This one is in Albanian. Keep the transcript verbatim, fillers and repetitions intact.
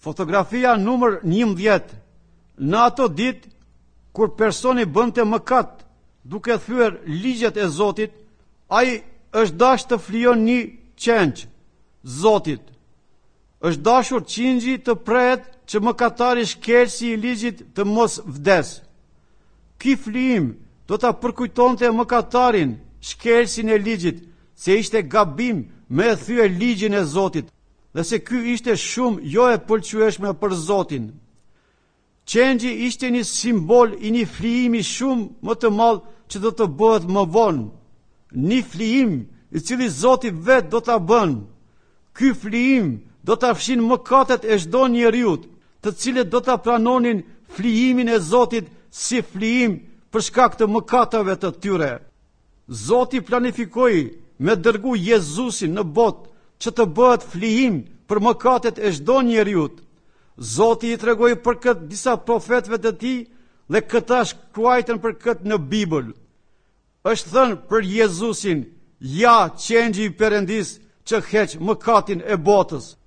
Fotografia numër njëmbëdhjetë. Në ato ditë, kur personi bënte mëkat, duke thyer ligjet e Zotit, ai është dash të flijon një qenç Zotit. Është dashur qingji të prehet që mëkatari shkelsi i ligjit të mos vdes. Ky flijim do ta përkujtonte mëkatarin, shkelsin e ligjit, se ishte gabim me e thyer ligjin e Zotit, dhe se ky ishte shumë jo e pëlqyeshme për Zotin. Qengji ishte një simbol i një flijimi shumë më të madh që do të bëhet më vonë. Një flijim i cili Zoti vetë do ta bën. Ky flijim do ta fshin mëkatet e çdo njeriu, të cilët do ta pranonin flijimin e Zotit si flijim për shkak të mëkateve të tyre. Zoti planifikoi me dërgu Jezusin në botë që të bëhet flijim për mëkatet e çdo njeriu. Zoti i tregoi për këtë disa profetëve të tij dhe këta shkruajtën për këtë në Bibël. Është thënë për Jezusin, ja qengji i Perëndis që heq mëkatin e botës.